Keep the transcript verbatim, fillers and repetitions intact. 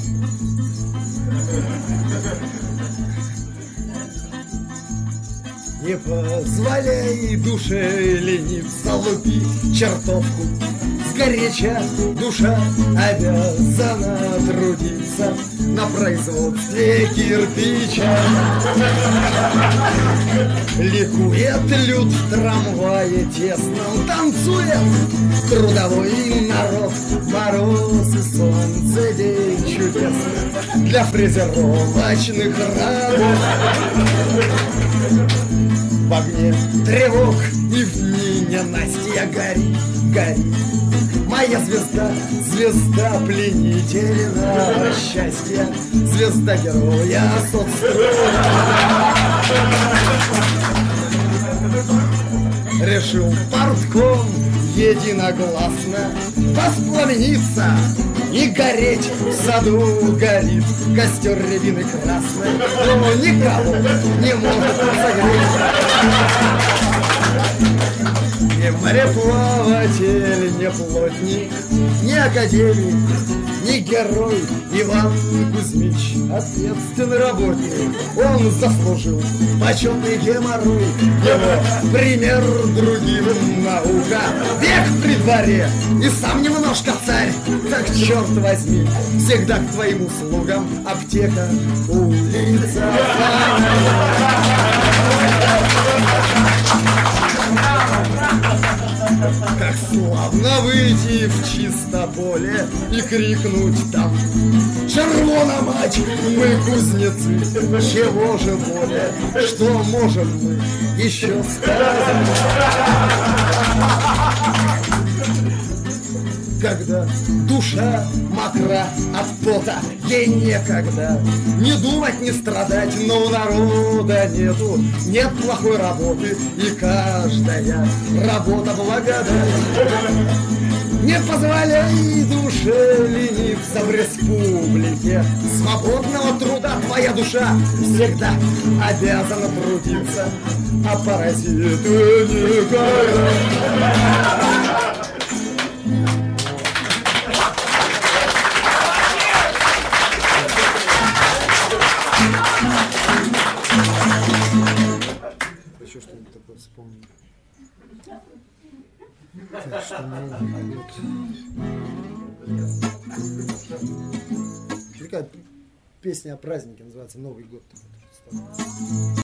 Не позволяй душе лениться, лупи чертовку сгоряча, душа обязана трудиться на производстве кирпича. Ликует люд в трамвае тесном, танцует трудовой народ. Мороз и солнце, день чудесный для фрезеровочных работ. В огне тревог и в дни ненастья гори, гори. Моя звезда, звезда пленительного счастья, звезда героя соцстроя. Решил партком единогласно воспламениться и гореть в саду горит костер рябины красной, но никого не может согреть. Ни мореплаватель, ни плотник, ни академик, ни герой Иван Кузьмич, ответственный работник. Он заслужил почетный геморрой, его пример другим наука. Век при дворе и сам немножко царь, так черт возьми, всегда к твоим услугам аптека, улица. Как славно выйти в чисто поле и крикнуть там: червона мать, мы кузнецы, чего же более, что можем мы еще сказать? Когда душа мокра от пота, ей некогда не думать, не страдать, но у народа нету, нет плохой работы, и каждая работа благодать. Не позволяй душе лениться в республике свободного труда. Твоя душа всегда обязана трудиться, а паразиты никогда. Еще что-нибудь такое вспомнил. Так что мне вот такая песня о празднике называется «Новый год».